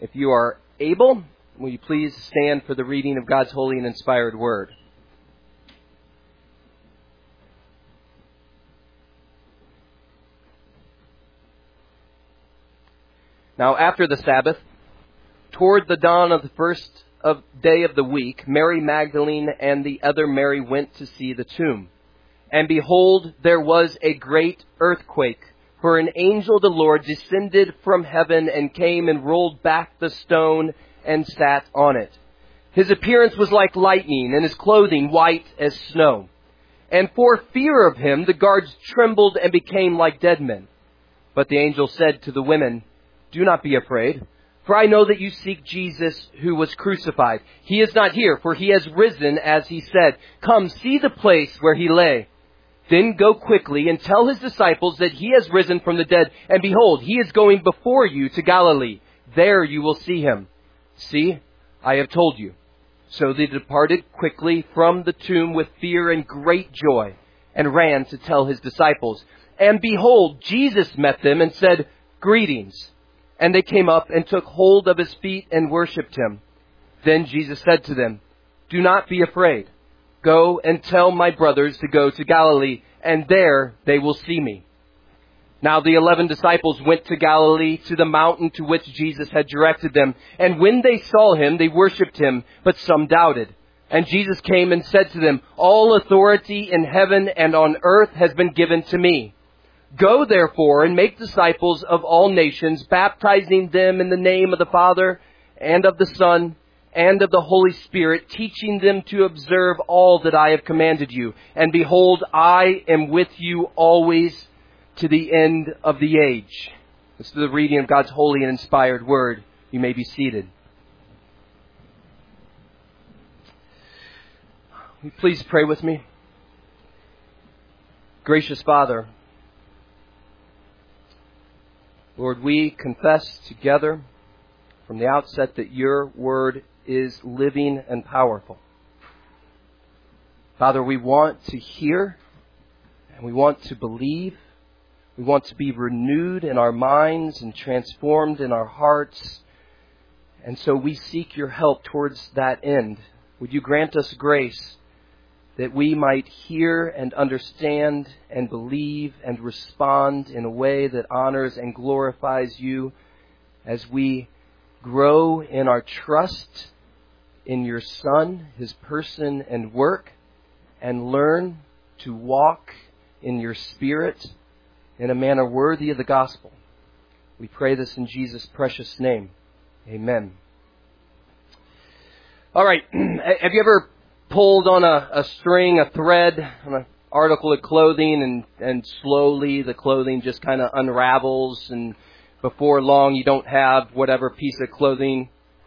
If you are able, will you please stand for the reading of God's holy and inspired word? Now, after the Sabbath, toward the dawn of the first day of the week, Mary Magdalene and the other Mary went to see the tomb. And behold, there was a great earthquake, for an angel of the Lord descended from heaven and came and rolled back the stone and sat on it. His appearance was like lightning, and his clothing white as snow. And for fear of him, the guards trembled and became like dead men. But the angel said to the women, "Do not be afraid, for I know that you seek Jesus who was crucified. He is not here, for he has risen as he said. Come, see the place where he lay. Then go quickly and tell his disciples that he has risen from the dead. And behold, he is going before you to Galilee. There you will see him. See, I have told you." So they departed quickly from the tomb with fear and great joy, and ran to tell his disciples. And behold, Jesus met them and said, "Greetings." And they came up and took hold of his feet and worshipped him. Then Jesus said to them, "Do not be afraid. Go and tell my brothers to go to Galilee, and there they will see me." Now the 11 disciples went to Galilee, to the mountain to which Jesus had directed them. And when they saw him, they worshipped him, but some doubted. And Jesus came and said to them, "All authority in heaven and on earth has been given to me. Go therefore and make disciples of all nations, baptizing them in the name of the Father and of the Son and of the Holy Spirit, teaching them to observe all that I have commanded you. And behold, I am with you always to the end of the age." This is the reading of God's holy and inspired word. You may be seated. Will you please pray with me? Gracious Father, Lord, we confess together from the outset that your word is living and powerful. Father, we want to hear and we want to believe. We want to be renewed in our minds and transformed in our hearts. And so we seek your help towards that end. Would you grant us grace that we might hear and understand and believe and respond in a way that honors and glorifies you as we grow in our trust in your Son, his person and work, and learn to walk in your Spirit in a manner worthy of the gospel. We pray this in Jesus' precious name. Amen. All right. Have you ever pulled on a string, a thread, on an article of clothing, and slowly the clothing just kind of unravels, and before long you don't have whatever piece of clothing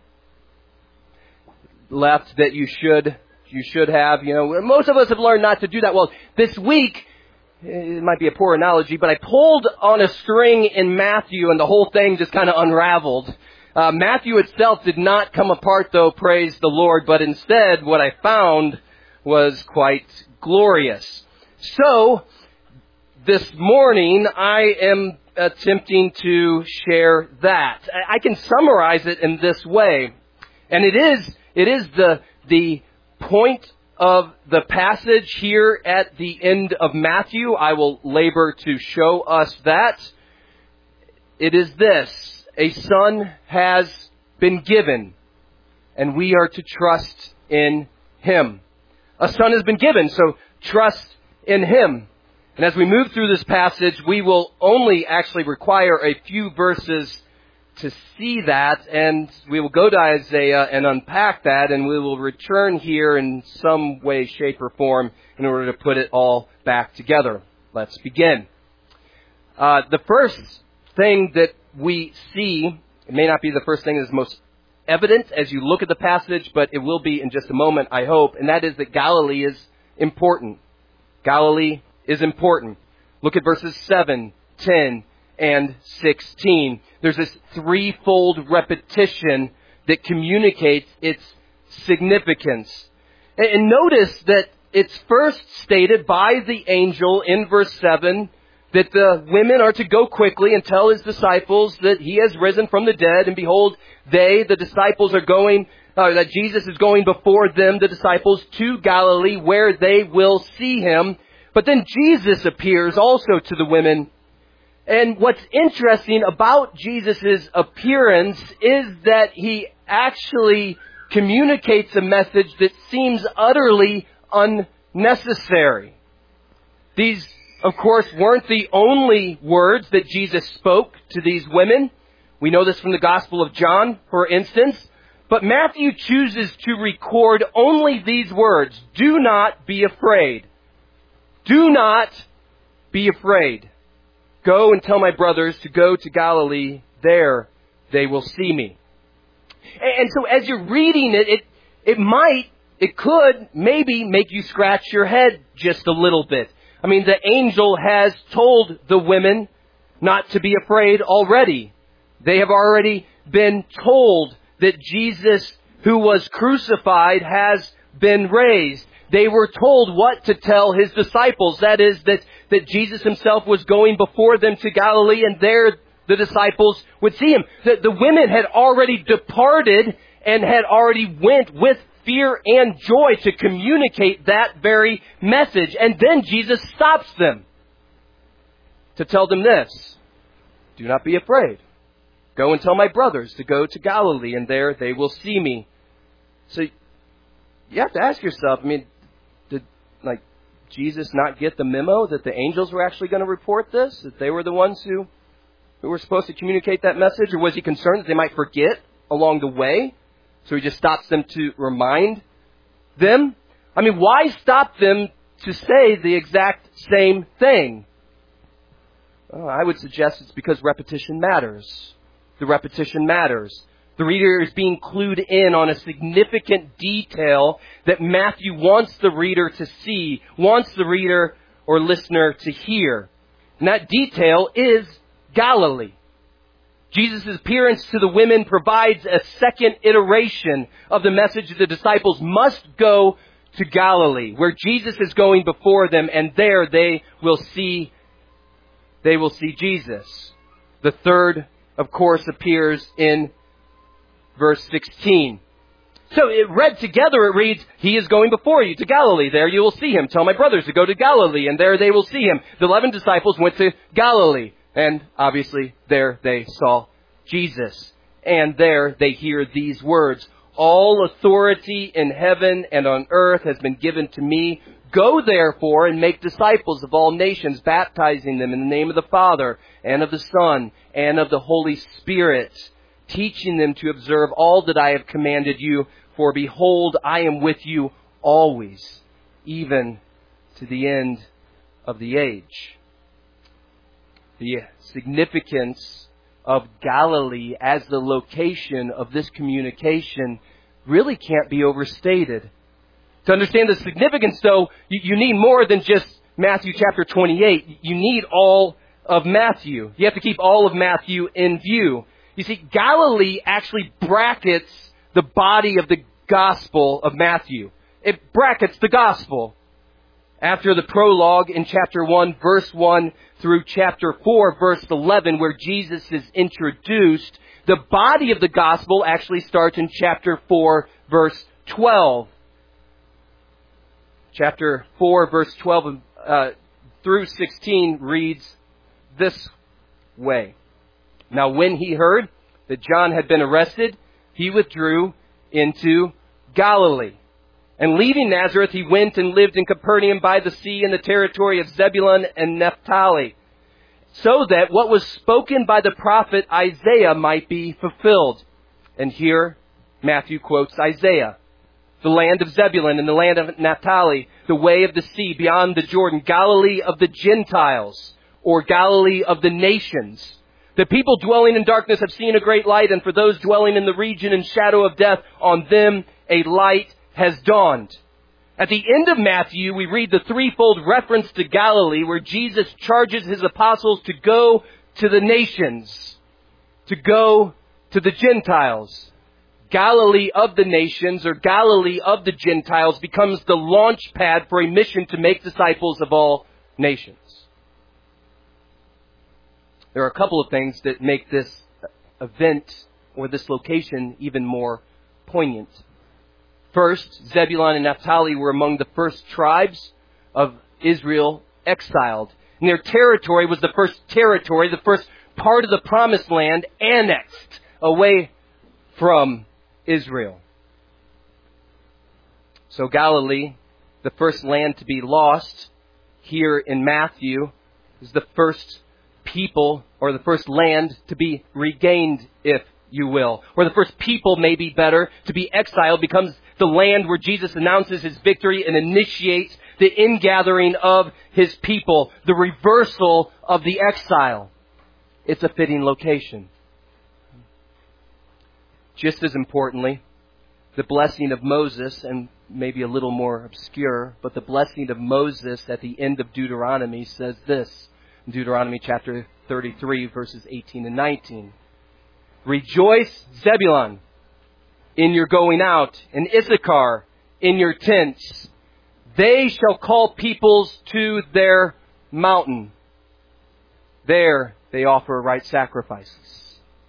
left that you should have? You know, most of us have learned not to do that. Well, this week, it might be a poor analogy, but I pulled on a string in Matthew and the whole thing just kind of unraveled. Matthew itself did not come apart, though, praise the Lord, but instead what I found was quite glorious. So, this morning I am attempting to share that. I can summarize it in this way, and it is the point of the passage here at the end of Matthew. I will labor to show us that. It is this: a son has been given, and we are to trust in him. A son has been given, so trust in him. And as we move through this passage, we will only actually require a few verses to see that, and we will go to Isaiah and unpack that, and we will return here in some way, shape, or form in order to put it all back together. Let's begin. The first thing that we see, it may not be the first thing that is most evident as you look at the passage, but it will be in just a moment, I hope, and that is that Galilee is important. Galilee is important. Look at verses 7, 10, and 16. There's this threefold repetition that communicates its significance. And notice that it's first stated by the angel in verse 7 that the women are to go quickly and tell his disciples that he has risen from the dead. And behold, the disciples are going, that Jesus is going before them, the disciples, to Galilee where they will see him. But then Jesus appears also to the women. And what's interesting about Jesus' appearance is that he actually communicates a message that seems utterly unnecessary. These, of course, weren't the only words that Jesus spoke to these women. We know this from the Gospel of John, for instance. But Matthew chooses to record only these words: do not be afraid. Do not be afraid. Go and tell my brothers to go to Galilee. There they will see me. And so as you're reading it could maybe make you scratch your head just a little bit. I mean, the angel has told the women not to be afraid already. They have already been told that Jesus, who was crucified, has been raised. They were told what to tell his disciples. That is, that Jesus himself was going before them to Galilee, and there the disciples would see him. The women had already departed and had already went with fear and joy to communicate that very message. And then Jesus stops them to tell them this: do not be afraid. Go and tell my brothers to go to Galilee, and there they will see me. So you have to ask yourself, did Jesus not get the memo that the angels were actually going to report this? That they were the ones who were supposed to communicate that message? Or was he concerned that they might forget along the way? So he just stops them to remind them? Why stop them to say the exact same thing? Well, I would suggest it's because repetition matters. The repetition matters. The reader is being clued in on a significant detail that Matthew wants the reader to see, wants the reader or listener to hear. And that detail is Galilee. Jesus' appearance to the women provides a second iteration of the message that the disciples must go to Galilee, where Jesus is going before them, and there they will see Jesus. The third, of course, appears in verse 16. So it read together, it reads, he is going before you to Galilee. There you will see him. Tell my brothers to go to Galilee, and there they will see him. The 11 disciples went to Galilee, and obviously there they saw Jesus. And there they hear these words: all authority in heaven and on earth has been given to me. Go therefore and make disciples of all nations, baptizing them in the name of the Father and of the Son and of the Holy Spirit, teaching them to observe all that I have commanded you. For behold, I am with you always, even to the end of the age. The significance of Galilee as the location of this communication really can't be overstated. To understand the significance, though, you need more than just Matthew chapter 28. You need all of Matthew. You have to keep all of Matthew in view. You see, Galilee actually brackets the body of the Gospel of Matthew. It brackets the Gospel. After the prologue in chapter 1, verse 1 through chapter 4, verse 11, where Jesus is introduced, the body of the Gospel actually starts in chapter 4, verse 12. Chapter 4, verse 12 through 16 reads this way. Now when he heard that John had been arrested, he withdrew into Galilee. And leaving Nazareth, he went and lived in Capernaum by the sea in the territory of Zebulun and Naphtali, so that what was spoken by the prophet Isaiah might be fulfilled. And here Matthew quotes Isaiah. The land of Zebulun and the land of Naphtali, the way of the sea beyond the Jordan, Galilee of the Gentiles, or Galilee of the nations. The people dwelling in darkness have seen a great light, and for those dwelling in the region and shadow of death, on them a light has dawned. At the end of Matthew, we read the threefold reference to Galilee, where Jesus charges his apostles to go to the nations, to go to the Gentiles. Galilee of the nations, or Galilee of the Gentiles, becomes the launch pad for a mission to make disciples of all nations. there are a couple of things that make this event or this location even more poignant. First, Zebulun and Naphtali were among the first tribes of Israel exiled. And their territory was the first territory, the first part of the promised land annexed away from Israel. So Galilee, the first land to be lost here in Matthew, is the first people or the first land to be regained, if you will. Or the first people, maybe better, to be exiled becomes the land where Jesus announces his victory and initiates the ingathering of his people, the reversal of the exile. It's a fitting location. Just as importantly, the blessing of Moses, and maybe a little more obscure, but the blessing of Moses at the end of Deuteronomy says this, in Deuteronomy chapter 33, verses 18 and 19. Rejoice, Zebulun, in your going out, and Issachar in your tents. They shall call peoples to their mountain. There they offer right sacrifices.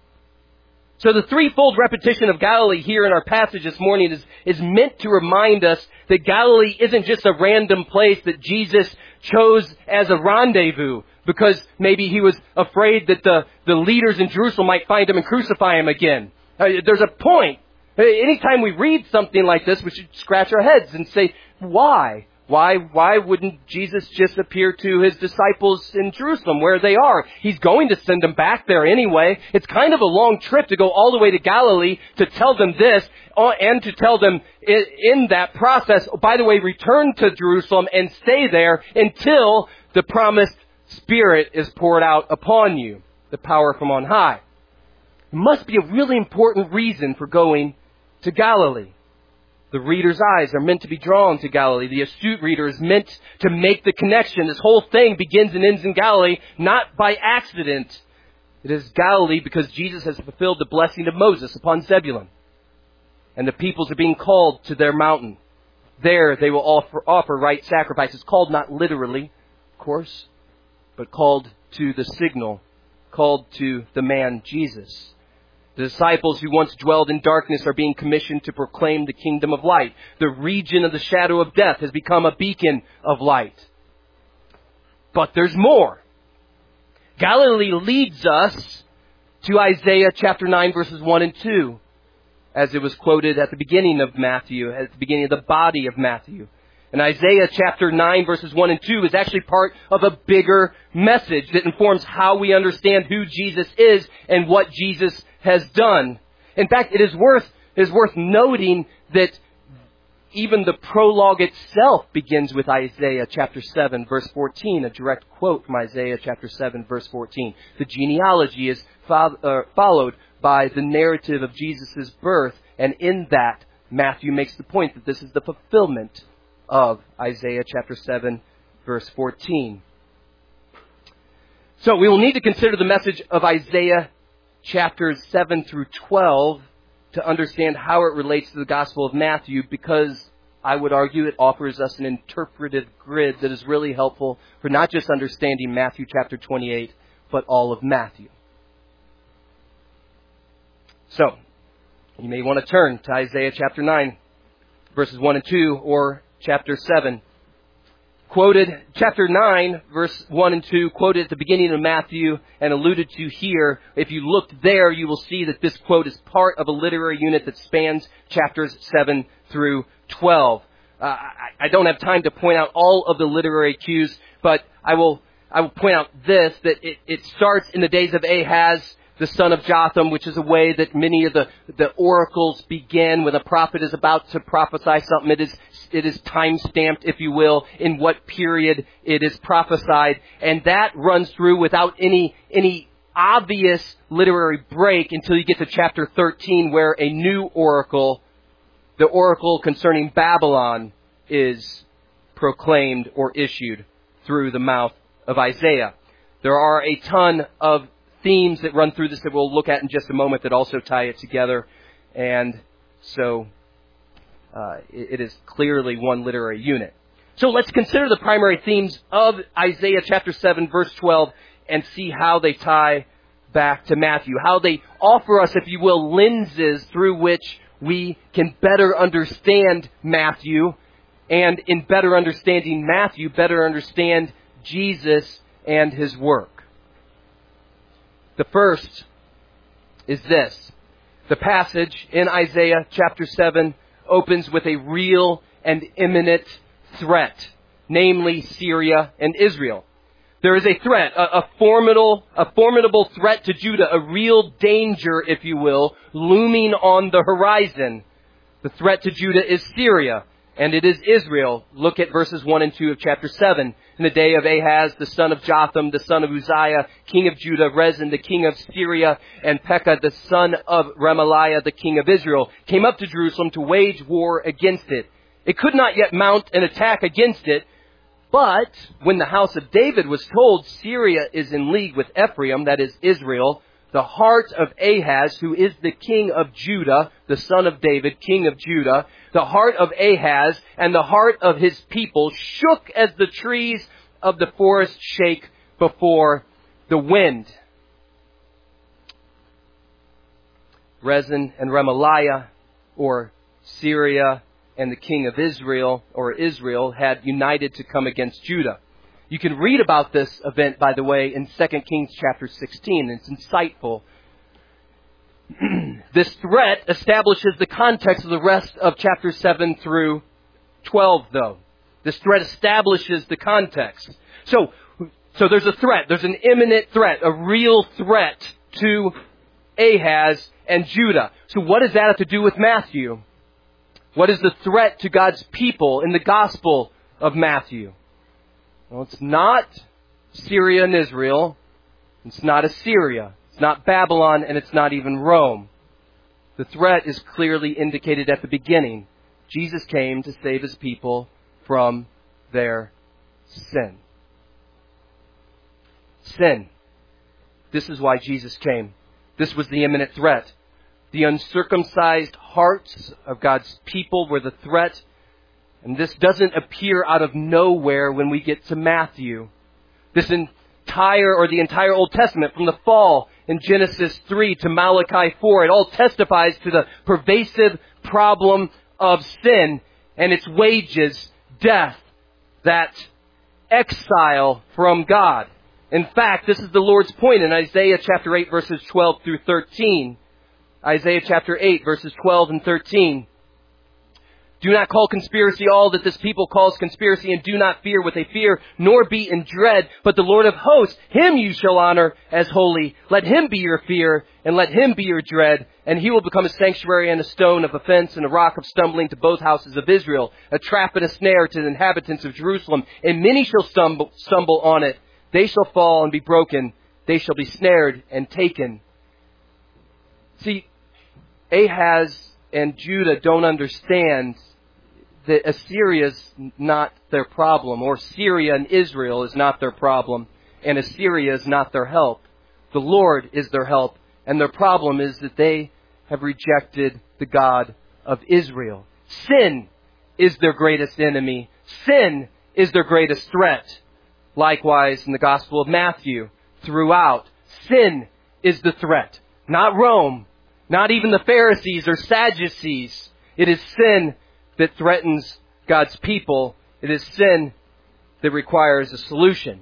So the threefold repetition of Galilee here in our passage this morning is meant to remind us that Galilee isn't just a random place that Jesus chose as a rendezvous because maybe he was afraid that the leaders in Jerusalem might find him and crucify him again. There's a point. Anytime we read something like this, we should scratch our heads and say, why? Why wouldn't Jesus just appear to his disciples in Jerusalem where they are? He's going to send them back there anyway. It's kind of a long trip to go all the way to Galilee to tell them this and to tell them in that process, by the way, return to Jerusalem and stay there until the promised Spirit is poured out upon you, the power from on high. It must be a really important reason for going to Galilee. The reader's eyes are meant to be drawn to Galilee. The astute reader is meant to make the connection. This whole thing begins and ends in Galilee, not by accident. It is Galilee because Jesus has fulfilled the blessing of Moses upon Zebulun. And the peoples are being called to their mountain. There they will offer right sacrifices, called not literally, of course, but called to the signal, called to the man Jesus. The disciples who once dwelled in darkness are being commissioned to proclaim the kingdom of light. The region of the shadow of death has become a beacon of light. But there's more. Galilee leads us to Isaiah chapter 9, verses 1 and 2, as it was quoted at the beginning of Matthew, at the beginning of the body of Matthew. And Isaiah chapter 9, verses 1 and 2 is actually part of a bigger message that informs how we understand who Jesus is and what Jesus has done. In fact, it is worth noting that even the prologue itself begins with Isaiah chapter 7, verse 14, a direct quote from Isaiah chapter 7, verse 14. The genealogy is followed by the narrative of Jesus' birth, and in that, Matthew makes the point that this is the fulfillment of Isaiah chapter 7, verse 14. So we will need to consider the message of Isaiah chapters 7 through 12 to understand how it relates to the Gospel of Matthew, because I would argue it offers us an interpretive grid that is really helpful for not just understanding Matthew chapter 28, but all of Matthew. So, you may want to turn to Isaiah chapter 9, verses 1 and 2, or chapter 7. Quoted, chapter 9, verse 1 and 2, quoted at the beginning of Matthew and alluded to here. If you look there, you will see that this quote is part of a literary unit that spans chapters 7 through 12. I don't have time to point out all of the literary cues, but I will point out this, that it starts in the days of Ahaz, the son of Jotham, which is a way that many of the oracles begin when a prophet is about to prophesy something. It is time-stamped, if you will, in what period it is prophesied. And that runs through without any obvious literary break until you get to chapter 13, where a new oracle, the oracle concerning Babylon, is proclaimed or issued through the mouth of Isaiah. There are a ton of themes that run through this that we'll look at in just a moment that also tie it together. And so it is clearly one literary unit. So let's consider the primary themes of Isaiah chapter 7, verse 12, and see how they tie back to Matthew, how they offer us, if you will, lenses through which we can better understand Matthew, and in better understanding Matthew, better understand Jesus and His work. The first is this. The passage in Isaiah chapter 7 opens with a real and imminent threat, namely Syria and Israel. There is a threat, a formidable threat to Judah, a real danger, if you will, looming on the horizon. The threat to Judah is Syria, and it is Israel. Look at verses 1 and 2 of chapter 7. In the day of Ahaz, the son of Jotham, the son of Uzziah, king of Judah, Rezin, the king of Syria, and Pekah, the son of Remaliah, the king of Israel, came up to Jerusalem to wage war against it. It could not yet mount an attack against it, but when the house of David was told Syria is in league with Ephraim, that is Israel, the heart of Ahaz, who is the king of Judah, the son of David, king of Judah, the heart of Ahaz and the heart of his people shook as the trees of the forest shake before the wind. Rezin and Remaliah, or Syria, and the king of Israel, or Israel, had united to come against Judah. You can read about this event, by the way, in 2 Kings chapter 16. It's insightful. This threat establishes the context of the rest of chapter 7 through 12, though. This threat establishes the context. So there's a threat. There's an imminent threat, a real threat to Ahaz and Judah. So what does that have to do with Matthew? What is the threat to God's people in the Gospel of Matthew? Well, it's not Syria and Israel. It's not Assyria. It's not Babylon, and it's not even Rome. The threat is clearly indicated at the beginning. Jesus came to save His people from their sin. Sin. This is why Jesus came. This was the imminent threat. The uncircumcised hearts of God's people were the threat. And this doesn't appear out of nowhere when we get to Matthew. The entire Old Testament, from the fall in Genesis 3 to Malachi 4, it all testifies to the pervasive problem of sin and its wages, death, that exile from God. In fact, this is the Lord's point in Isaiah chapter 8, verses 12 through 13. Isaiah chapter 8, verses 12 and 13. Do not call conspiracy all that this people calls conspiracy, and do not fear what they fear, nor be in dread. But the Lord of hosts, Him you shall honor as holy. Let Him be your fear, and let Him be your dread. And He will become a sanctuary and a stone of offense and a rock of stumbling to both houses of Israel, a trap and a snare to the inhabitants of Jerusalem. And many shall stumble on it. They shall fall and be broken. They shall be snared and taken. See, Ahaz and Judah don't understand that Assyria is not their problem, or Syria and Israel is not their problem, and Assyria is not their help. The Lord is their help, and their problem is that they have rejected the God of Israel. Sin is their greatest enemy. Sin is their greatest threat. Likewise, in the Gospel of Matthew, throughout, sin is the threat. Not Rome, not even the Pharisees or Sadducees. It is sin that threatens God's people. It is sin that requires a solution.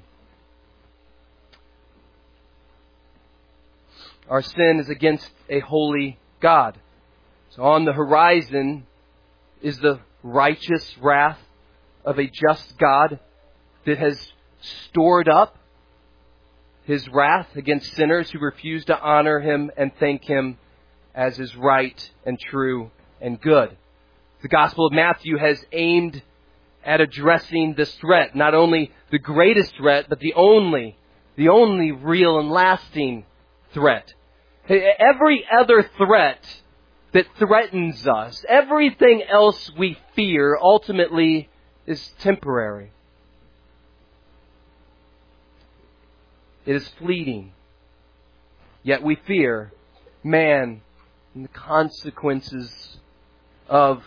Our sin is against a holy God. So on the horizon is the righteous wrath of a just God that has stored up His wrath against sinners who refuse to honor Him and thank Him as is right and true and good. The Gospel of Matthew has aimed at addressing this threat, not only the greatest threat, but the only real and lasting threat. Every other threat that threatens us, everything else we fear, ultimately is temporary. It is fleeting. Yet we fear man and the consequences of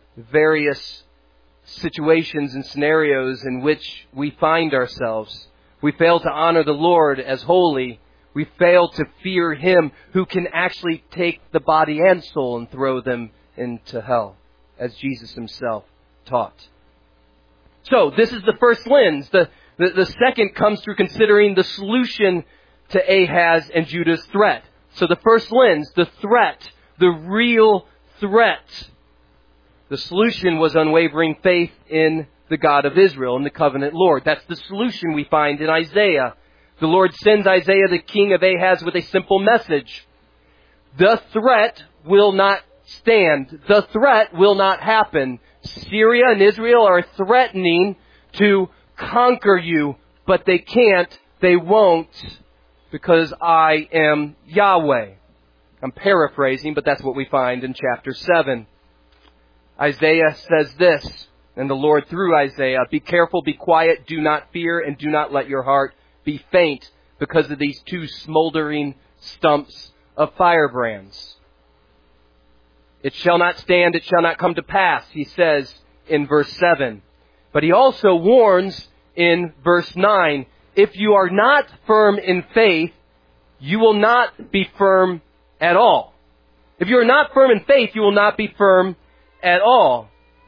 various situations and scenarios in which we find ourselves. We fail to honor the Lord as holy. We fail to fear Him who can actually take the body and soul and throw them into hell, as Jesus Himself taught. So, this is the first lens. The second comes through considering the solution to Ahaz and Judah's threat. So the first lens, the threat, the real threat. The solution was unwavering faith in the God of Israel and the covenant Lord. That's the solution we find in Isaiah. The Lord sends Isaiah, the king of Ahaz, with a simple message. The threat will not stand. The threat will not happen. Syria and Israel are threatening to conquer you, but they can't, they won't, because I am Yahweh. I'm paraphrasing, but that's what we find in chapter 7. Isaiah says this, and the Lord through Isaiah, be careful, be quiet, do not fear, and do not let your heart be faint because of these two smoldering stumps of firebrands. It shall not stand, it shall not come to pass, he says in verse 7. But he also warns in verse 9, if you are not firm in faith, you will not be firm at all. If you are not firm in faith, you will not be firm at all.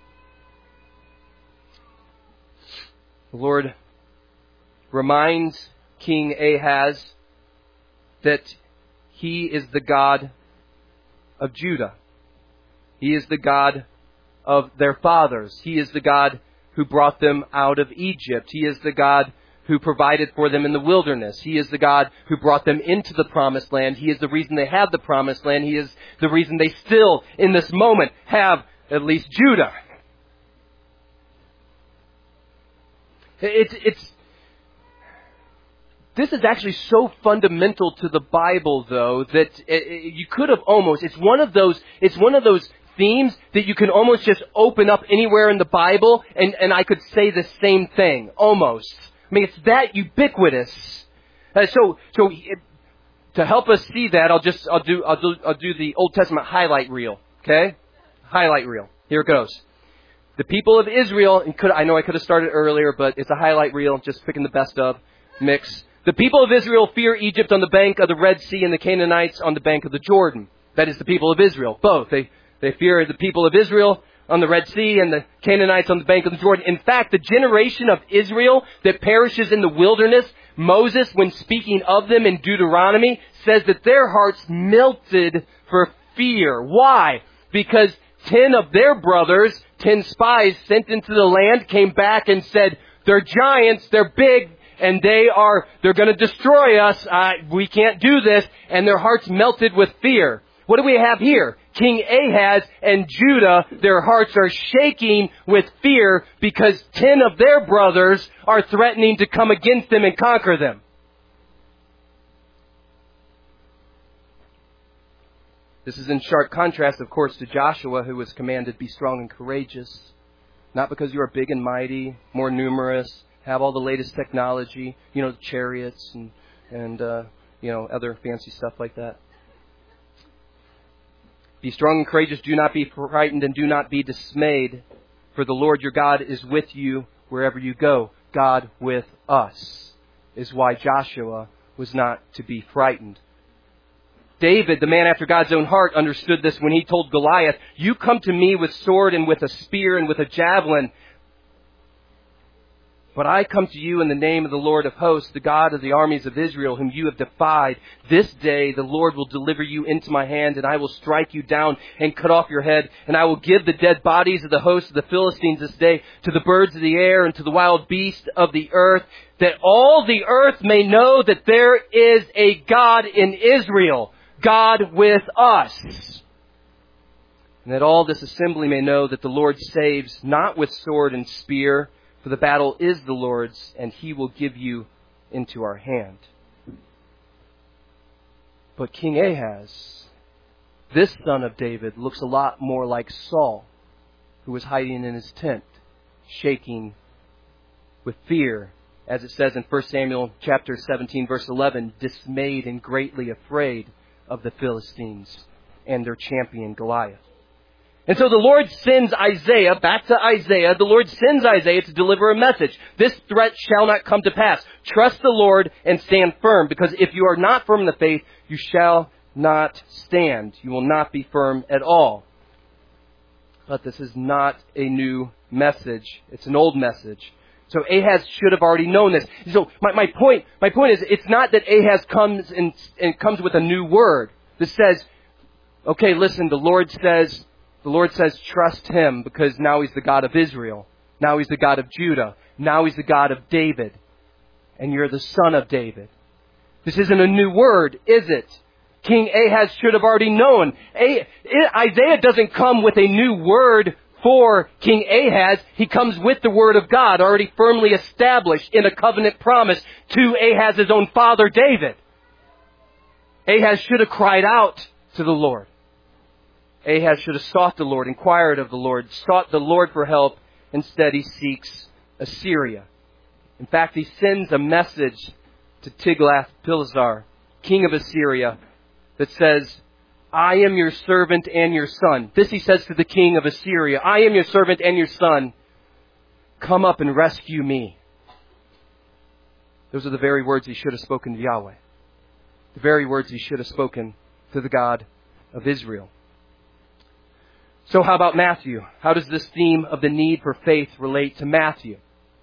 The Lord reminds King Ahaz that He is the God of Judah. He is the God of their fathers. He is the God who brought them out of Egypt. He is the God who provided for them in the wilderness. He is the God who brought them into the promised land. He is the reason they have the promised land. He is the reason they still, in this moment, have at least Judah. This is actually so fundamental to the Bible, though, that you could have almost, it's one of those themes that you can almost just open up anywhere in the Bible and I could say the same thing, almost. I mean, it's that ubiquitous. So to help us see that, I'll do the Old Testament highlight reel. Okay? Highlight reel. Here it goes. The people of Israel, I know I could have started earlier, but it's a highlight reel, just picking the best of mix. The people of Israel fear Egypt on the bank of the Red Sea and the Canaanites on the bank of the Jordan. That is the people of Israel. Both. They fear the people of Israel on the Red Sea and the Canaanites on the bank of the Jordan. In fact, the generation of Israel that perishes in the wilderness, Moses, when speaking of them in Deuteronomy, says that their hearts melted for fear. Why? Because 10 of their brothers, 10 spies sent into the land, came back and said, they're giants, they're big, and they're going to destroy us. We can't do this. And their hearts melted with fear. What do we have here? King Ahaz and Judah, their hearts are shaking with fear because 10 of their brothers are threatening to come against them and conquer them. This is in sharp contrast, of course, to Joshua, who was commanded, be strong and courageous. Not because you are big and mighty, more numerous, have all the latest technology, chariots and other fancy stuff like that. Be strong and courageous, do not be frightened, and do not be dismayed, for the Lord your God is with you wherever you go. God with us is why Joshua was not to be frightened. David, the man after God's own heart, understood this when he told Goliath, you come to me with sword and with a spear and with a javelin, but I come to you in the name of the Lord of hosts, the God of the armies of Israel, whom you have defied. This day the Lord will deliver you into my hand, and I will strike you down and cut off your head. And I will give the dead bodies of the hosts of the Philistines this day to the birds of the air and to the wild beasts of the earth, that all the earth may know that there is a God in Israel, God with us. And that all this assembly may know that the Lord saves not with sword and spear, for the battle is the Lord's, and He will give you into our hand. But King Ahaz, this son of David, looks a lot more like Saul, who was hiding in his tent, shaking with fear, as it says in 1 Samuel chapter 17, verse 11, dismayed and greatly afraid of the Philistines and their champion Goliath. And so the Lord sends Isaiah, back to Isaiah, the Lord sends Isaiah to deliver a message. This threat shall not come to pass. Trust the Lord and stand firm, because if you are not firm in the faith, you shall not stand. You will not be firm at all. But this is not a new message. It's an old message. So Ahaz should have already known this. So my point is, it's not that Ahaz comes and comes with a new word that says, okay, listen, the Lord says, trust Him because now He's the God of Israel. Now He's the God of Judah. Now He's the God of David. And you're the son of David. This isn't a new word, is it? King Ahaz should have already known. Isaiah doesn't come with a new word for King Ahaz. He comes with the word of God already firmly established in a covenant promise to Ahaz's own father David. Ahaz should have cried out to the Lord. Ahaz should have sought the Lord, inquired of the Lord, sought the Lord for help. Instead, he seeks Assyria. In fact, he sends a message to Tiglath-Pileser, king of Assyria, that says, I am your servant and your son. This he says to the king of Assyria. I am your servant and your son. Come up and rescue me. Those are the very words he should have spoken to Yahweh. The very words he should have spoken to the God of Israel. So how about Matthew? How does this theme of the need for faith relate to Matthew?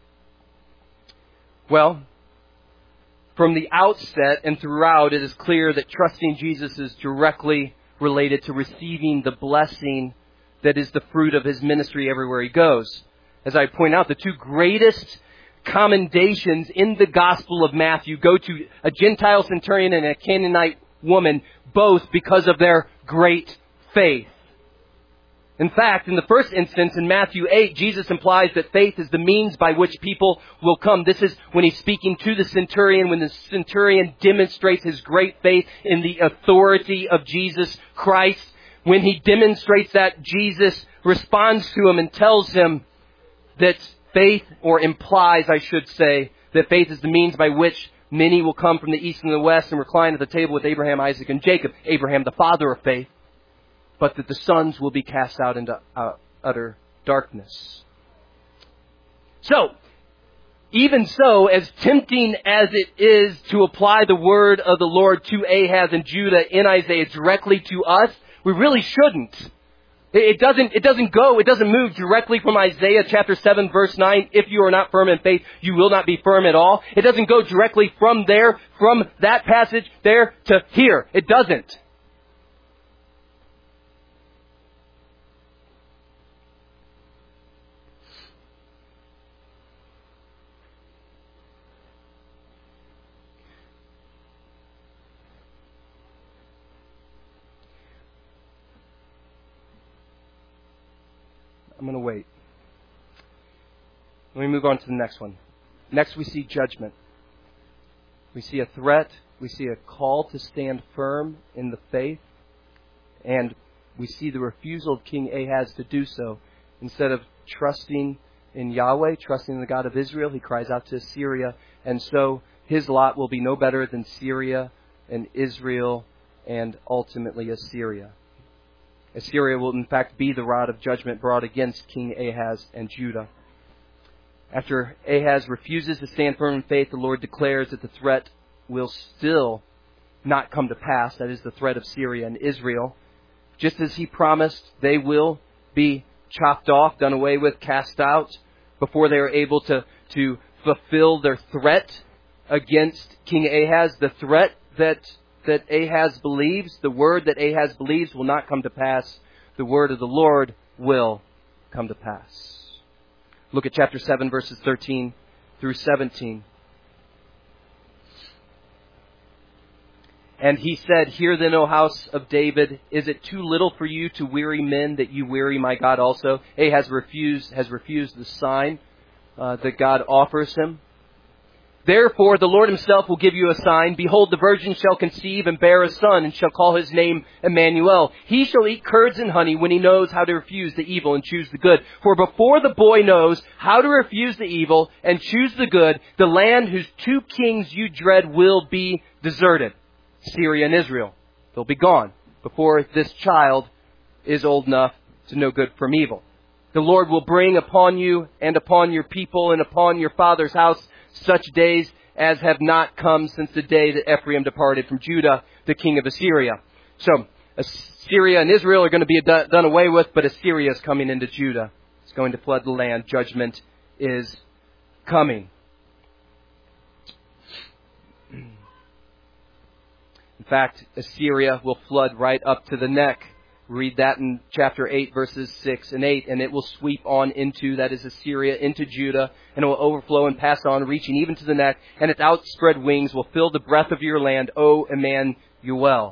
Well, from the outset and throughout, it is clear that trusting Jesus is directly related to receiving the blessing that is the fruit of His ministry everywhere He goes. As I point out, the two greatest commendations in the Gospel of Matthew go to a Gentile centurion and a Canaanite woman, both because of their great faith. In fact, in the first instance, in Matthew 8, Jesus implies that faith is the means by which people will come. This is when He's speaking to the centurion, when the centurion demonstrates his great faith in the authority of Jesus Christ. When he demonstrates that, Jesus responds to him and tells him that faith, or implies, I should say, that faith is the means by which many will come from the east and the west and recline at the table with Abraham, Isaac, and Jacob. Abraham, the father of faith. But that the sons will be cast out into utter darkness. So, even so, as tempting as it is to apply the word of the Lord to Ahaz and Judah in Isaiah directly to us, we really shouldn't. It doesn't move directly from Isaiah chapter 7 verse 9, if you are not firm in faith, you will not be firm at all. It doesn't go directly from there, from that passage there to here. It doesn't. I'm going to wait. Let me move on to the next one. Next we see judgment. We see a threat. We see a call to stand firm in the faith. And we see the refusal of King Ahaz to do so. Instead of trusting in Yahweh, trusting in the God of Israel, he cries out to Assyria. And so his lot will be no better than Syria and Israel and ultimately Assyria. Assyria will in fact be the rod of judgment brought against King Ahaz and Judah. After Ahaz refuses to stand firm in faith, the Lord declares that the threat will still not come to pass. That is the threat of Syria and Israel. Just as He promised, they will be chopped off, done away with, cast out before they are able to fulfill their threat against King Ahaz. The threat that Ahaz believes, the word that Ahaz believes will not come to pass. The word of the Lord will come to pass. Look at chapter 7, verses 13 through 17. And he said, Hear then, O house of David, is it too little for you to weary men that you weary my God also? Ahaz has refused the sign that God offers him. Therefore, the Lord Himself will give you a sign. Behold, the virgin shall conceive and bear a son, and shall call his name Emmanuel. He shall eat curds and honey when he knows how to refuse the evil and choose the good. For before the boy knows how to refuse the evil and choose the good, the land whose two kings you dread will be deserted. Syria and Israel. They'll be gone before this child is old enough to know good from evil. The Lord will bring upon you and upon your people and upon your father's house such days as have not come since the day that Ephraim departed from Judah, the king of Assyria. So, Assyria and Israel are going to be done away with, but Assyria is coming into Judah. It's going to flood the land. Judgment is coming. In fact, Assyria will flood right up to the neck. Read that in chapter 8, verses 6 and 8, and it will sweep on into, that is Assyria, into Judah, and it will overflow and pass on, reaching even to the neck, and its outspread wings will fill the breadth of your land, O Emmanuel.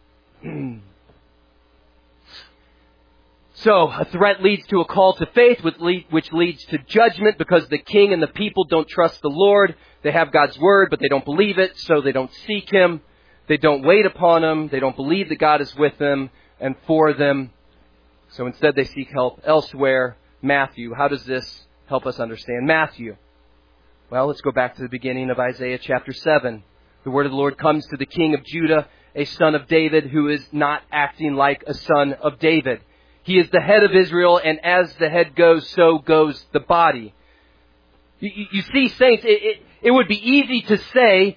So, a threat leads to a call to faith, which leads to judgment, because the king and the people don't trust the Lord. They have God's word, but they don't believe it, so they don't seek Him. They don't wait upon Him. They don't believe that God is with them and for them. So instead they seek help elsewhere. Matthew, how does this help us understand Matthew? Well, let's go back to the beginning of Isaiah chapter 7. The word of the Lord comes to the king of Judah, a son of David, who is not acting like a son of David. He is the head of Israel, and as the head goes, so goes the body. You see, saints, it would be easy to say,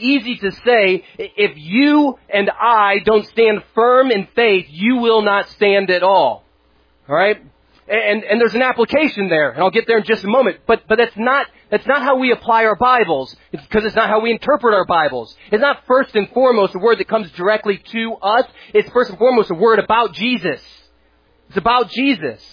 if you and I don't stand firm in faith, you will not stand at all. Alright? And there's an application there, and I'll get there in just a moment. But that's not how we apply our Bibles. It's because it's not how we interpret our Bibles. It's not first and foremost a word that comes directly to us. It's first and foremost a word about Jesus. It's about Jesus.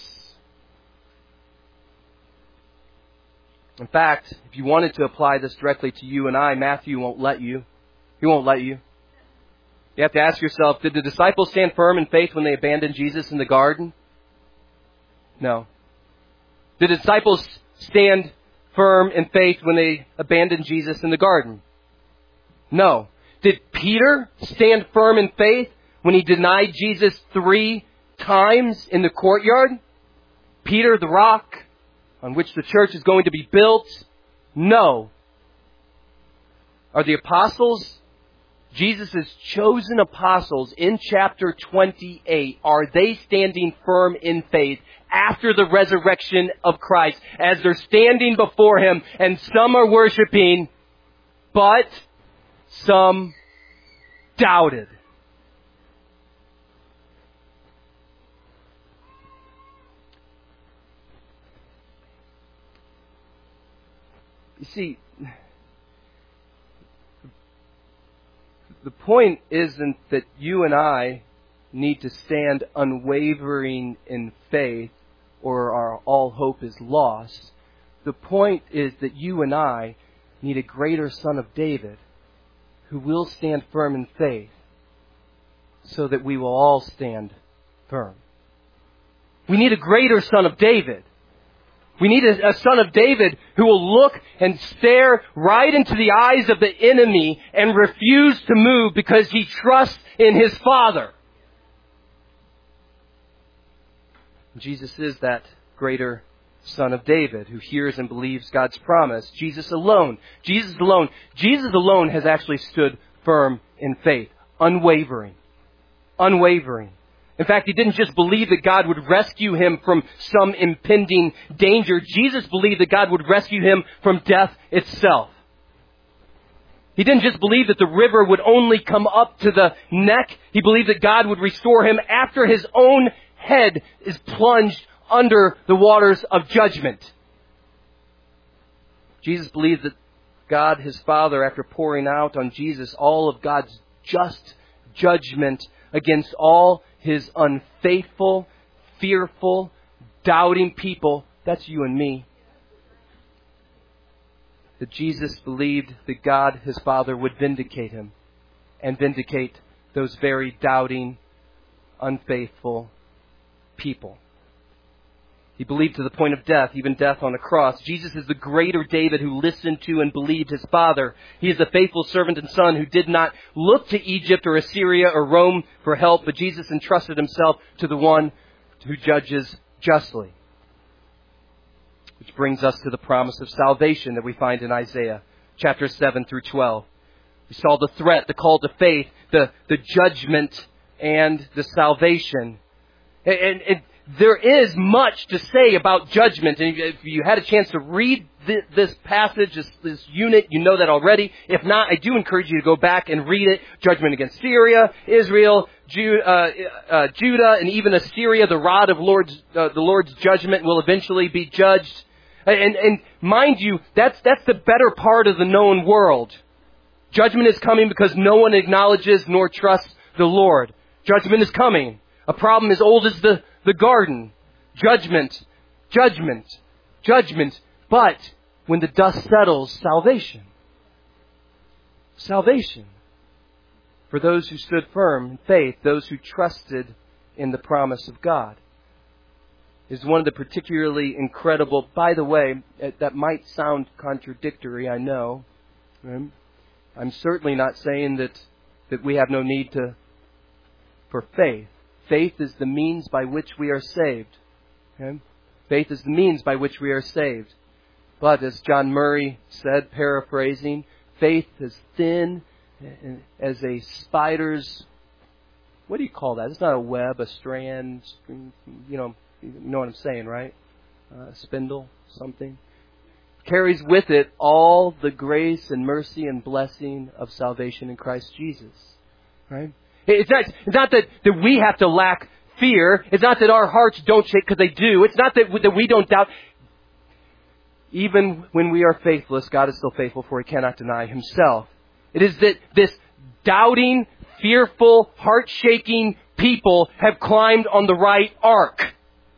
In fact, if you wanted to apply this directly to you and I, Matthew won't let you. He won't let you. You have to ask yourself, did the disciples stand firm in faith when they abandoned Jesus in the garden? No. Did the disciples stand firm in faith when they abandoned Jesus in the garden? No. Did Peter stand firm in faith when he denied Jesus 3 times in the courtyard? Peter, the rock on which the church is going to be built? No. Are the apostles, Jesus' chosen apostles in chapter 28, are they standing firm in faith after the resurrection of Christ as they're standing before Him, and some are worshiping, but some doubted? You see, the point isn't that you and I need to stand unwavering in faith or all hope is lost. The point is that you and I need a greater son of David who will stand firm in faith so that we will all stand firm. We need a greater son of David. We need a son of David who will look and stare right into the eyes of the enemy and refuse to move because he trusts in his Father. Jesus is that greater son of David who hears and believes God's promise. Jesus alone has actually stood firm in faith, unwavering. In fact, he didn't just believe that God would rescue him from some impending danger. Jesus believed that God would rescue him from death itself. He didn't just believe that the river would only come up to the neck. He believed that God would restore him after his own head is plunged under the waters of judgment. Jesus believed that God, his Father, after pouring out on Jesus all of God's just judgment against all his unfaithful, fearful, doubting people, that's you and me, that Jesus believed that God, his Father, would vindicate him and vindicate those very doubting, unfaithful people. He believed to the point of death, even death on a cross. Jesus is the greater David who listened to and believed his Father. He is the faithful servant and son who did not look to Egypt or Assyria or Rome for help, but Jesus entrusted himself to the one who judges justly. Which brings us to the promise of salvation that we find in Isaiah chapter 7 through 12. We saw the threat, the call to faith, the judgment, and the salvation. And there is much to say about judgment. And if you had a chance to read this passage, this unit, you know that already. If not, I do encourage you to go back and read it. Judgment against Syria, Israel, Judah, and even Assyria. The rod of the Lord's judgment will eventually be judged. And mind you, that's the better part of the known world. Judgment is coming because no one acknowledges nor trusts the Lord. Judgment is coming. A problem as old as the garden. Judgment. But when the dust settles, salvation. Salvation. For those who stood firm in faith, those who trusted in the promise of God. Is one of the particularly incredible, by the way, that might sound contradictory, I know. I'm certainly not saying that we have no need for faith. Faith is the means by which we are saved. Okay? Faith is the means by which we are saved. But as John Murray said, paraphrasing, faith is thin as a spider's, what do you call that? It's not a web, a strand, you know what I'm saying, right? A spindle, something. Carries with it all the grace and mercy and blessing of salvation in Christ Jesus. Right? It's not that we have to lack fear. It's not that our hearts don't shake, because they do. It's not that we don't doubt. Even when we are faithless, God is still faithful, for He cannot deny Himself. It is that this doubting, fearful, heart-shaking people have climbed on the right ark.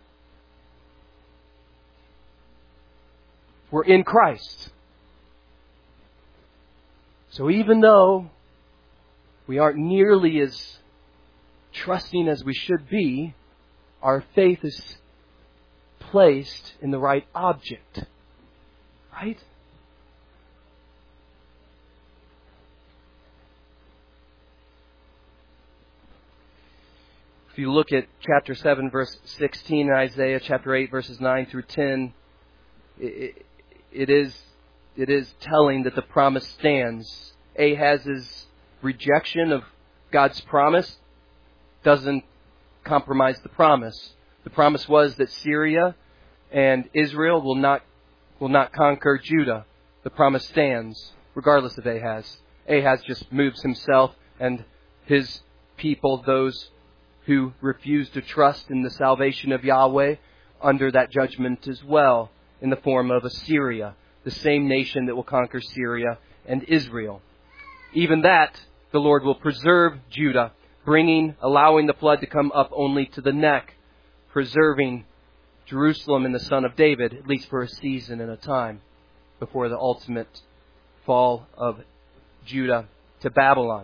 We're in Christ. So even though we aren't nearly as trusting as we should be, our faith is placed in the right object. Right? If you look at chapter 7, verse 16 in Isaiah, chapter 8, verses 9 through 10, it is telling that the promise stands. Ahaz's rejection of God's promise doesn't compromise the promise. The promise was that Syria and Israel will not conquer Judah. The promise stands, regardless of Ahaz. Ahaz just moves himself and his people, those who refuse to trust in the salvation of Yahweh, under that judgment as well, in the form of Assyria, the same nation that will conquer Syria and Israel. Even that, the Lord will preserve Judah, allowing the flood to come up only to the neck, preserving Jerusalem and the son of David, at least for a season and a time, before the ultimate fall of Judah to Babylon.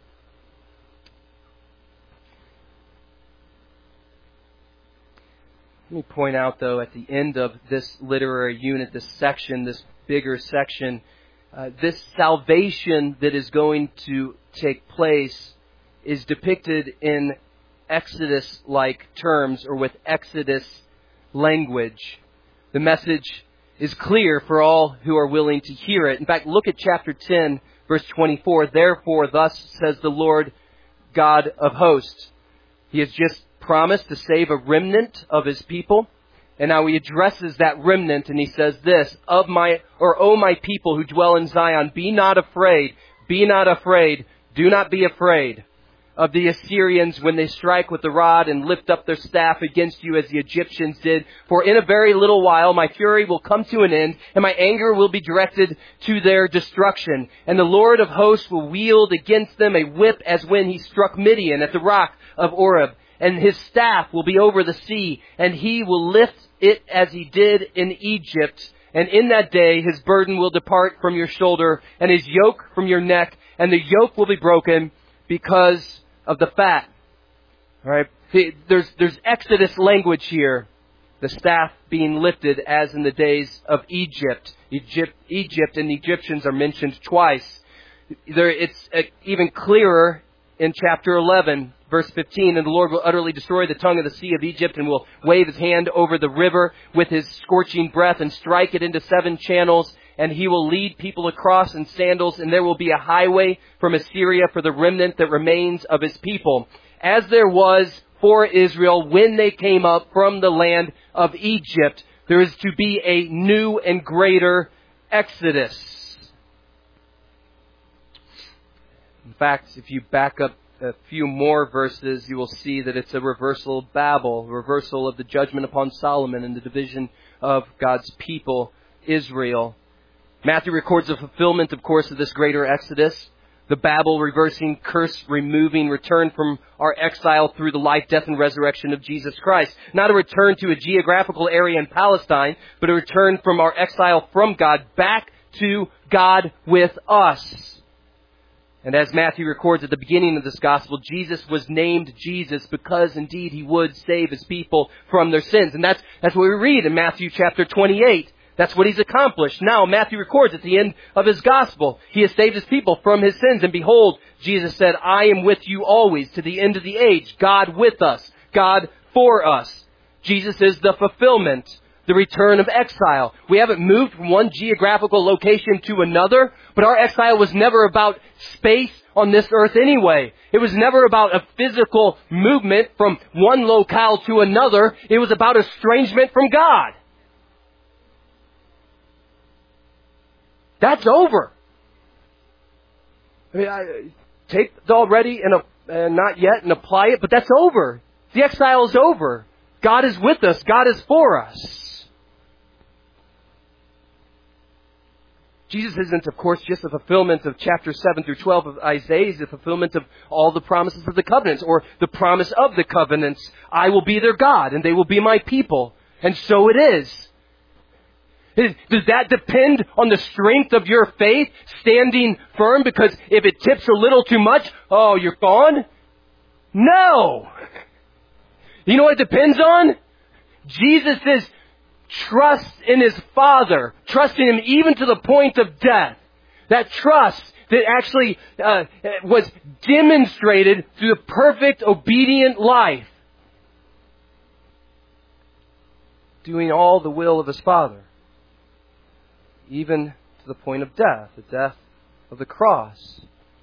Let me point out, though, at the end of this literary unit, this section, this bigger section, this salvation that is going to take place is depicted in Exodus-like terms, or with Exodus language. The message is clear for all who are willing to hear it. In fact, look at chapter 10, verse 24. Therefore, thus says the Lord God of hosts. He has just promised to save a remnant of His people. And now He addresses that remnant and He says this, O my people who dwell in Zion, be not afraid, do not be afraid of the Assyrians when they strike with the rod and lift up their staff against you as the Egyptians did. For in a very little while my fury will come to an end, and my anger will be directed to their destruction. And the Lord of hosts will wield against them a whip as when He struck Midian at the rock of Oreb. And His staff will be over the sea, and He will lift it as He did in Egypt. And in that day His burden will depart from your shoulder, and His yoke from your neck, and the yoke will be broken because of the fat. All right? There's Exodus language here. The staff being lifted as in the days of Egypt. Egypt and the Egyptians are mentioned twice. It's even clearer in chapter 11, verse 15. And the Lord will utterly destroy the tongue of the sea of Egypt, and will wave His hand over the river with His scorching breath, and strike it into 7 channels. And He will lead people across in sandals, and there will be a highway from Assyria for the remnant that remains of His people. As there was for Israel when they came up from the land of Egypt. There is to be a new and greater Exodus. In fact, if you back up a few more verses, you will see that it's a reversal of Babel, a reversal of the judgment upon Solomon and the division of God's people, Israel. Matthew records the fulfillment, of course, of this greater Exodus. The Babel reversing, curse removing, return from our exile through the life, death, and resurrection of Jesus Christ. Not a return to a geographical area in Palestine, but a return from our exile from God back to God with us. And as Matthew records at the beginning of this gospel, Jesus was named Jesus because indeed he would save his people from their sins. And that's what we read in Matthew chapter 28. That's what he's accomplished. Now, Matthew records at the end of his gospel, he has saved his people from his sins. And behold, Jesus said, I am with you always to the end of the age. God with us. God for us. Jesus is the fulfillment, the return of exile. We haven't moved from one geographical location to another, but our exile was never about space on this earth anyway. It was never about a physical movement from one locale to another. It was about estrangement from God. That's over. I mean, I take the already and not yet and apply it, but that's over. The exile is over. God is with us. God is for us. Jesus isn't, of course, just a fulfillment of chapter 7 through 12 of Isaiah. He's a fulfillment of all the promises of the covenants, or the promise of the covenants. I will be their God, and they will be my people. And so it is. Does that depend on the strength of your faith standing firm? Because if it tips a little too much, oh, you're gone? No! You know what it depends on? Jesus' trust in His Father. Trusting Him even to the point of death. That trust that actually was demonstrated through the perfect, obedient life. Doing all the will of His Father. Even to the point of death, the death of the cross.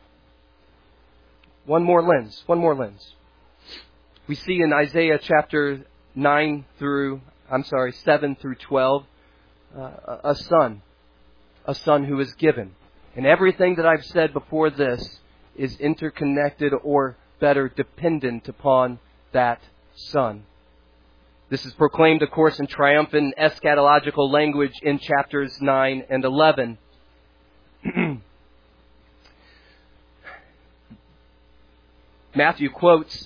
One more lens. We see in Isaiah chapter 7 through 12, a son who is given. And everything that I've said before this is interconnected, or better, dependent upon that son. This is proclaimed, of course, in triumphant eschatological language in chapters 9 and 11. Matthew quotes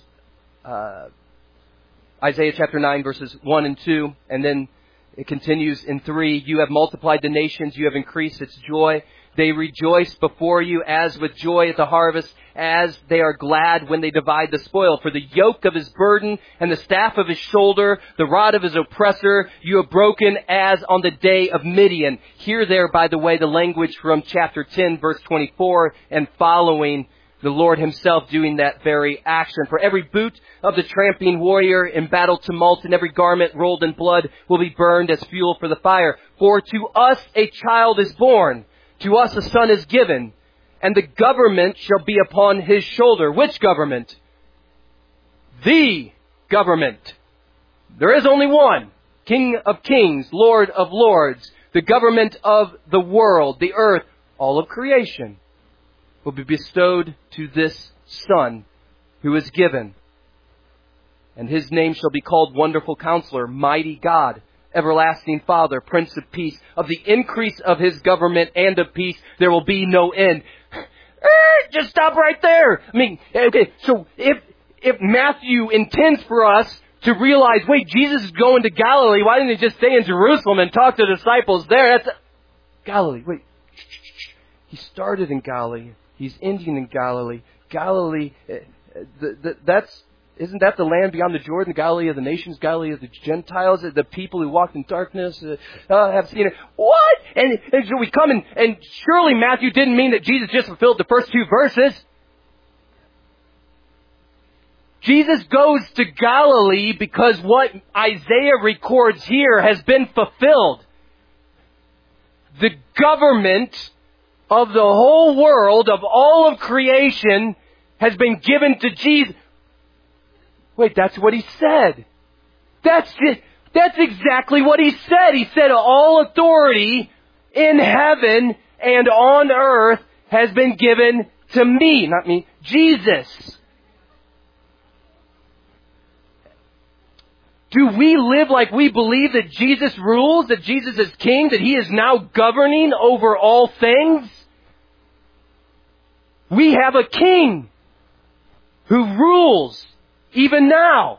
Isaiah chapter 9 verses 1 and 2, and then it continues in 3. You have multiplied the nations, you have increased its joy. They rejoice before you as with joy at the harvest, as they are glad when they divide the spoil. For the yoke of his burden and the staff of his shoulder, the rod of his oppressor, you have broken as on the day of Midian. Here there, by the way, the language from chapter 10, verse 24 and following, the Lord Himself doing that very action. For every boot of the tramping warrior in battle tumult and every garment rolled in blood will be burned as fuel for the fire. For to us a child is born. To us a son is given, and the government shall be upon His shoulder. Which government? The government. There is only one. King of kings, Lord of lords. The government of the world, the earth, all of creation, will be bestowed to this Son who is given. And His name shall be called Wonderful Counselor, Mighty God, Everlasting Father, Prince of Peace. Of the increase of His government and of peace, there will be no end. Just stop right there. I mean, okay, so if Matthew intends for us to realize, wait, Jesus is going to Galilee, why didn't He just stay in Jerusalem and talk to the disciples there? That's Galilee. Wait, He started in Galilee. He's ending in Galilee. Galilee, isn't that the land beyond the Jordan, Galilee of the nations, Galilee of the Gentiles, the people who walked in darkness have seen it? What? And so we come and surely Matthew didn't mean that Jesus just fulfilled the first 2 verses. Jesus goes to Galilee because what Isaiah records here has been fulfilled. The government of the whole world, of all of creation, has been given to Jesus. Wait, that's what he said. That's it. That's exactly what he said. He said, all authority in heaven and on earth has been given to me. Not me, Jesus. Do we live like we believe that Jesus rules, that Jesus is king, that he is now governing over all things? We have a king who rules even now.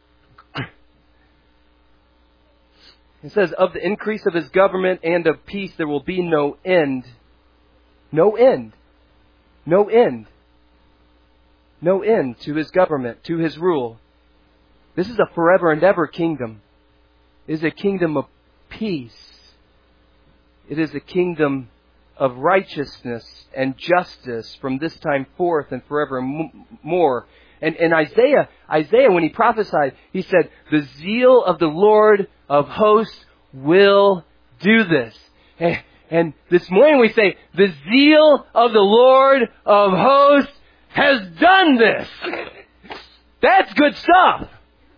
It says, of the increase of his government and of peace there will be no end. No end. No end. No end to his government, to his rule. This is a forever and ever kingdom. It is a kingdom of peace. It is a kingdom of righteousness and justice from this time forth and forevermore. And Isaiah, when he prophesied, he said, the zeal of the Lord of hosts will do this. And this morning we say, the zeal of the Lord of hosts has done this. That's good stuff.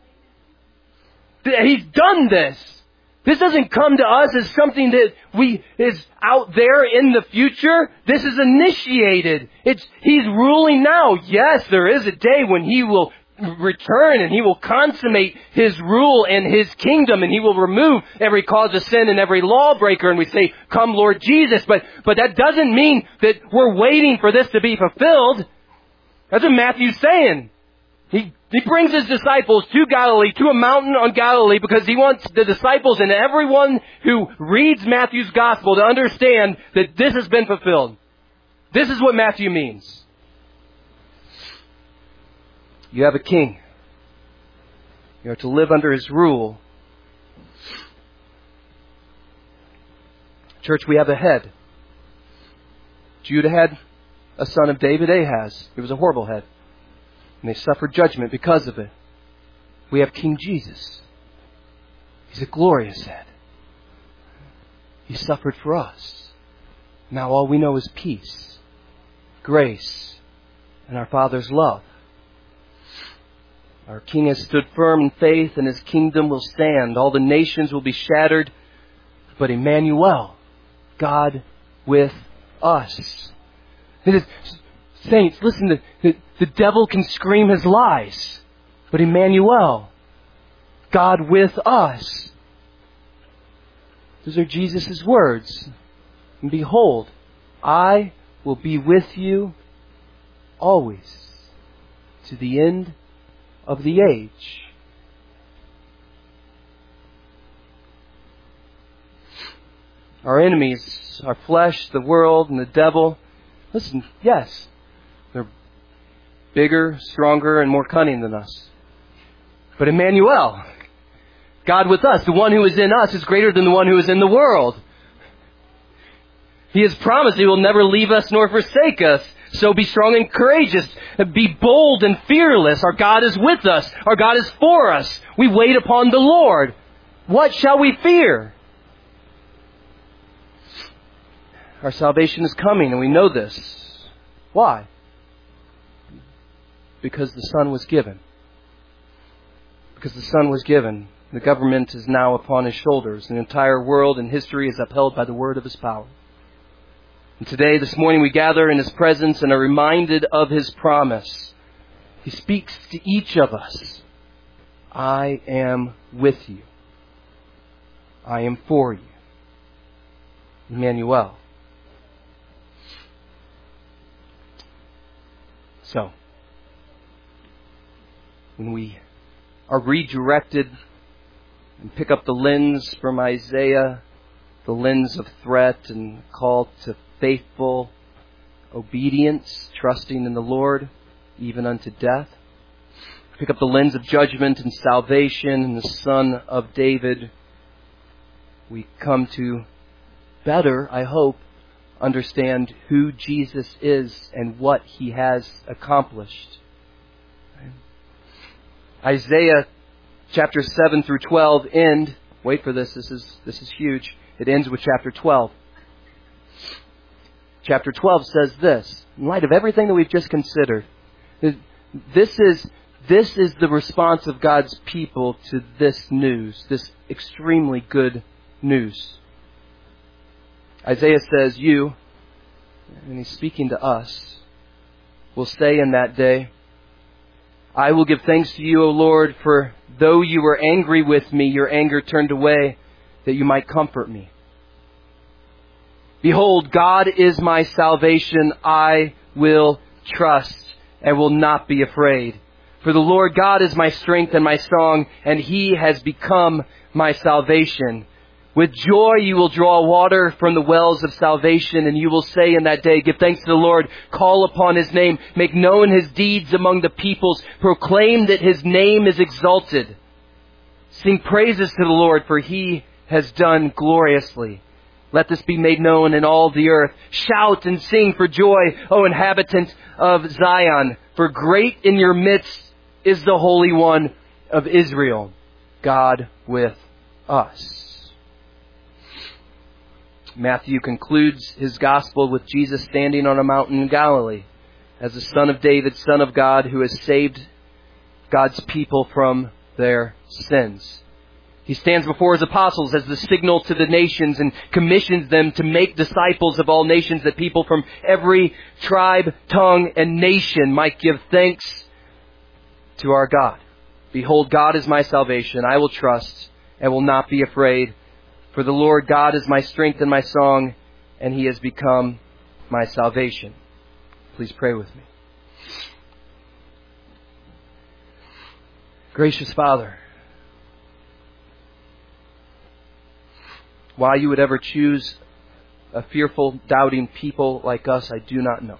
He's done this. This doesn't come to us as something that is out there in the future. This is initiated. He's ruling now. Yes, there is a day when he will return and he will consummate his rule and his kingdom, and he will remove every cause of sin and every lawbreaker, and we say, come Lord Jesus. But that doesn't mean that we're waiting for this to be fulfilled. That's what Matthew's saying. He brings his disciples to Galilee, to a mountain on Galilee, because he wants the disciples and everyone who reads Matthew's gospel to understand that this has been fulfilled. This is what Matthew means. You have a king. You are to live under his rule. Church, we have a head. Judah had a son of David, Ahaz. He was a horrible head. And they suffered judgment because of it. We have King Jesus. He's a glorious head. He suffered for us. Now all we know is peace, grace, and our Father's love. Our King has stood firm in faith, and his kingdom will stand. All the nations will be shattered, but Emmanuel, God with us. It is, saints, listen, the devil can scream his lies, but Emmanuel, God with us. Those are Jesus' words. And behold, I will be with you always to the end of the age. Our enemies, our flesh, the world, and the devil, listen, yes, they're bigger, stronger, and more cunning than us. But Emmanuel, God with us, the one who is in us is greater than the one who is in the world. He has promised He will never leave us nor forsake us. So be strong and courageous. Be bold and fearless. Our God is with us. Our God is for us. We wait upon the Lord. What shall we fear? Our salvation is coming, and we know this. Why? Because the Son was given. Because the Son was given. The government is now upon His shoulders. The entire world and history is upheld by the word of His power. And today, this morning, we gather in His presence and are reminded of His promise. He speaks to each of us. I am with you. I am for you. Emmanuel. So, when we are redirected and pick up the lens from Isaiah, the lens of threat and call to faithful obedience, trusting in the Lord, even unto death. Pick up the lens of judgment and salvation and the Son of David. We come to better, I hope, understand who Jesus is and what He has accomplished. Isaiah chapter 7 through 12 end. Wait for this. This is huge. It ends with chapter 12. Chapter 12 says this, in light of everything that we've just considered, this is This is the response of God's people to this news, this extremely good news. Isaiah says, you, and he's speaking to us, will say in that day, I will give thanks to you, O Lord, for though you were angry with me, your anger turned away, that you might comfort me. Behold, God is my salvation. I will trust and will not be afraid. For the Lord God is my strength and my song, and He has become my salvation. With joy you will draw water from the wells of salvation, and you will say in that day, give thanks to the Lord, call upon His name, make known His deeds among the peoples, proclaim that His name is exalted. Sing praises to the Lord, for He has done gloriously. Let this be made known in all the earth. Shout and sing for joy, O inhabitants of Zion, for great in your midst is the Holy One of Israel, God with us. Matthew concludes his gospel with Jesus standing on a mountain in Galilee as the Son of David, Son of God, who has saved God's people from their sins. He stands before His apostles as the signal to the nations and commissions them to make disciples of all nations, that people from every tribe, tongue, and nation might give thanks to our God. Behold, God is my salvation. I will trust and will not be afraid. For the Lord God is my strength and my song, and He has become my salvation. Please pray with me. Gracious Father, why you would ever choose a fearful, doubting people like us, I do not know.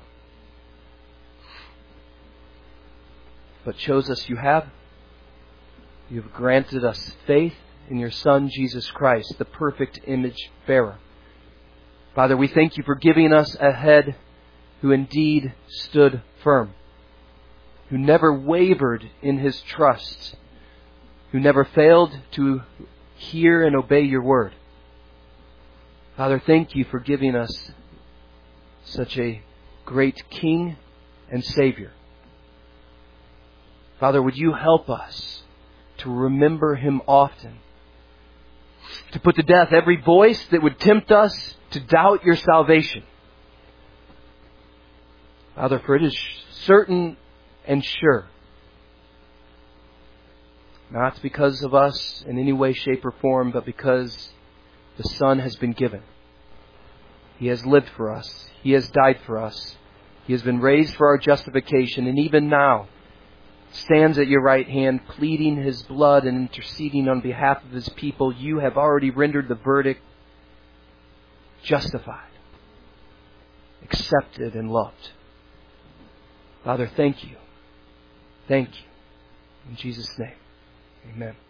But chose us you have. You have granted us faith in your Son, Jesus Christ, the perfect image bearer. Father, we thank you for giving us a head who indeed stood firm, who never wavered in his trust, who never failed to hear and obey your word. Father, thank you for giving us such a great King and Savior. Father, would you help us to remember Him often, to put to death every voice that would tempt us to doubt your salvation. Father, for it is certain and sure, not because of us in any way, shape, or form, but because the Son has been given. He has lived for us. He has died for us. He has been raised for our justification, and even now stands at your right hand, pleading His blood and interceding on behalf of His people. You have already rendered the verdict justified, accepted, and loved. Father, thank you. Thank you. In Jesus' name, amen.